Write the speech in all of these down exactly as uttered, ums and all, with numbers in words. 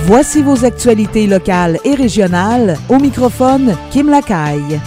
Voici vos actualités locales et régionales. Au microphone, Kim Lacaille.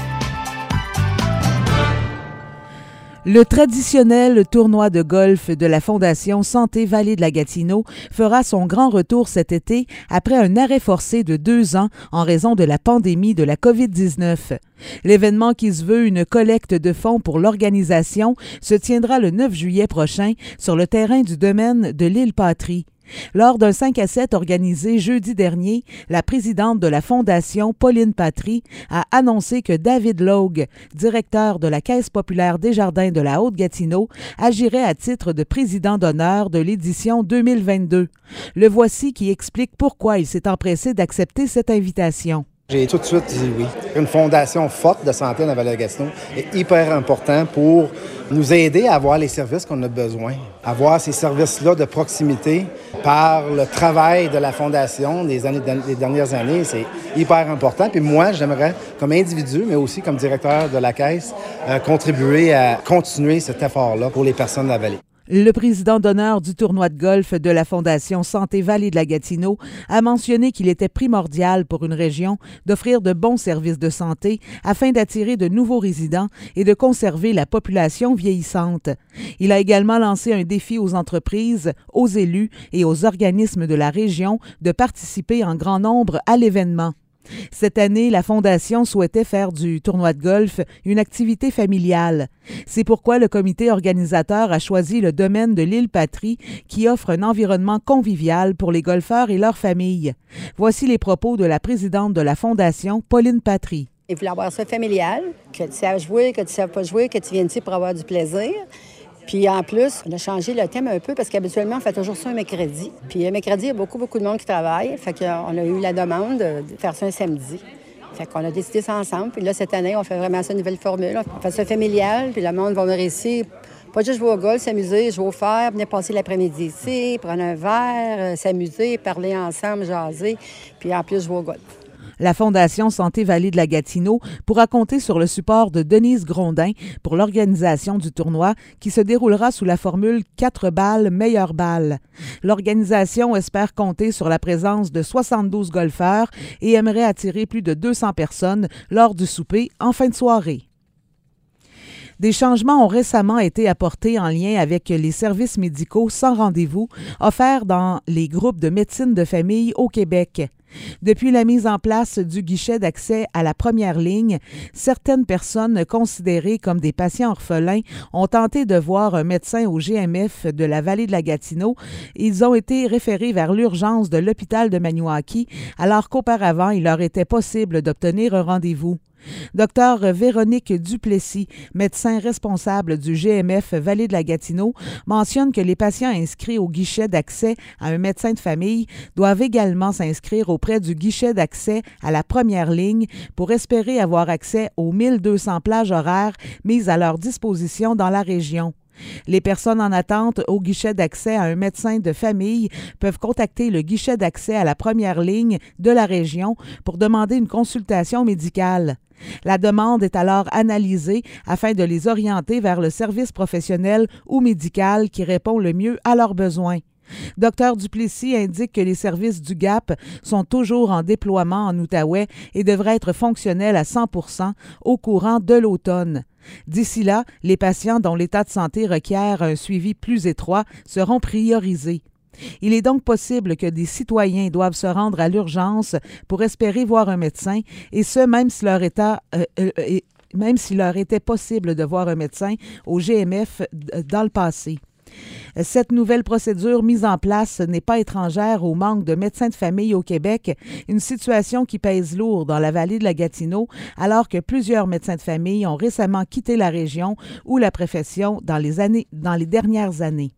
Le traditionnel tournoi de golf de la Fondation Santé Vallée de la Gatineau fera son grand retour cet été après un arrêt forcé de deux ans en raison de la pandémie de la covid dix-neuf. L'événement, qui se veut une collecte de fonds pour l'organisation, se tiendra le neuf juillet prochain sur le terrain du domaine de l'île Patry. Lors d'un cinq à sept organisé jeudi dernier, la présidente de la Fondation, Pauline Patry, a annoncé que David Logue, directeur de la Caisse populaire des Jardins de la Haute-Gatineau, agirait à titre de président d'honneur de l'édition deux mille vingt-deux. Le voici qui explique pourquoi il s'est empressé d'accepter cette invitation. J'ai tout de suite dit oui. Une fondation forte de santé dans la Vallée de Gatineau est hyper important pour nous aider à avoir les services qu'on a besoin. Avoir ces services-là de proximité par le travail de la fondation des, années, des dernières années, c'est hyper important. Puis moi, j'aimerais, comme individu, mais aussi comme directeur de la Caisse, euh, contribuer à continuer cet effort-là pour les personnes de la Vallée. Le président d'honneur du tournoi de golf de la Fondation Santé Vallée de la Gatineau a mentionné qu'il était primordial pour une région d'offrir de bons services de santé afin d'attirer de nouveaux résidents et de conserver la population vieillissante. Il a également lancé un défi aux entreprises, aux élus et aux organismes de la région de participer en grand nombre à l'événement. Cette année, la Fondation souhaitait faire du tournoi de golf une activité familiale. C'est pourquoi le comité organisateur a choisi le domaine de l'île Patry, qui offre un environnement convivial pour les golfeurs et leurs familles. Voici les propos de la présidente de la Fondation, Pauline Patry. Il voulait avoir ça familial, que tu saches jouer, que tu ne sais pas jouer, que tu viennes ici pour avoir du plaisir. Puis en plus, on a changé le thème un peu parce qu'habituellement, on fait toujours ça un mercredi. Puis un mercredi, il y a beaucoup, beaucoup de monde qui travaille. Fait qu'on a eu la demande de faire ça un samedi. Fait qu'on a décidé ça ensemble. Puis là, cette année, on fait vraiment ça, une nouvelle formule. On fait ça familial, puis le monde va venir ici, pas juste jouer au golf, s'amuser, jouer au fer, venir passer l'après-midi ici, prendre un verre, s'amuser, parler ensemble, jaser, puis en plus jouer au golf. La Fondation Santé Vallée de la Gatineau pourra compter sur le support de Denise Grondin pour l'organisation du tournoi qui se déroulera sous la formule quatre balles, meilleure balle. L'organisation espère compter sur la présence de soixante-douze golfeurs et aimerait attirer plus de deux cents personnes lors du souper en fin de soirée. Des changements ont récemment été apportés en lien avec les services médicaux sans rendez-vous offerts dans les groupes de médecine de famille au Québec. Depuis la mise en place du guichet d'accès à la première ligne, certaines personnes considérées comme des patients orphelins ont tenté de voir un médecin au G M F de la Vallée de la Gatineau. Ils ont été référés vers l'urgence de l'hôpital de Maniwaki, alors qu'auparavant, il leur était possible d'obtenir un rendez-vous. Docteur Véronique Duplessis, médecin responsable du G M F Vallée de la Gatineau, mentionne que les patients inscrits au guichet d'accès à un médecin de famille doivent également s'inscrire auprès du guichet d'accès à la première ligne pour espérer avoir accès aux mille deux cents plages horaires mises à leur disposition dans la région. Les personnes en attente au guichet d'accès à un médecin de famille peuvent contacter le guichet d'accès à la première ligne de la région pour demander une consultation médicale. La demande est alors analysée afin de les orienter vers le service professionnel ou médical qui répond le mieux à leurs besoins. Docteur Duplessis indique que les services du G A P sont toujours en déploiement en Outaouais et devraient être fonctionnels à cent pour cent au courant de l'automne. D'ici là, les patients dont l'état de santé requiert un suivi plus étroit seront priorisés. Il est donc possible que des citoyens doivent se rendre à l'urgence pour espérer voir un médecin, et ce, même si leur état... Euh, euh, euh, même s'il leur était possible de voir un médecin au G M F dans le passé. Cette nouvelle procédure mise en place n'est pas étrangère au manque de médecins de famille au Québec, une situation qui pèse lourd dans la vallée de la Gatineau, alors que plusieurs médecins de famille ont récemment quitté la région ou la profession dans les années, dans les dernières années.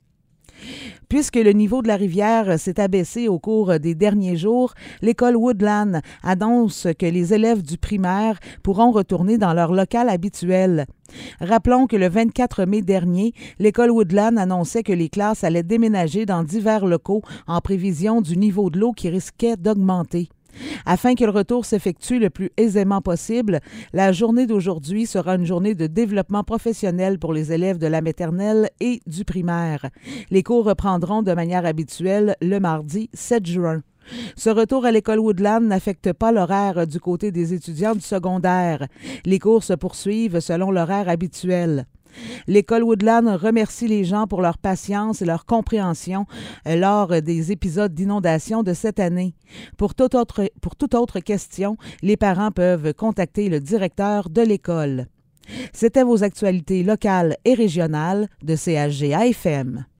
Puisque le niveau de la rivière s'est abaissé au cours des derniers jours, l'école Woodland annonce que les élèves du primaire pourront retourner dans leur local habituel. Rappelons que le vingt-quatre mai dernier, l'école Woodland annonçait que les classes allaient déménager dans divers locaux en prévision du niveau de l'eau qui risquait d'augmenter. Afin que le retour s'effectue le plus aisément possible, la journée d'aujourd'hui sera une journée de développement professionnel pour les élèves de la maternelle et du primaire. Les cours reprendront de manière habituelle le mardi sept juin. Ce retour à l'école Woodland n'affecte pas l'horaire du côté des étudiants du secondaire. Les cours se poursuivent selon l'horaire habituel. L'école Woodland remercie les gens pour leur patience et leur compréhension lors des épisodes d'inondation de cette année. Pour toute autre, pour toute autre question, les parents peuvent contacter le directeur de l'école. C'était vos actualités locales et régionales de C H G A F M.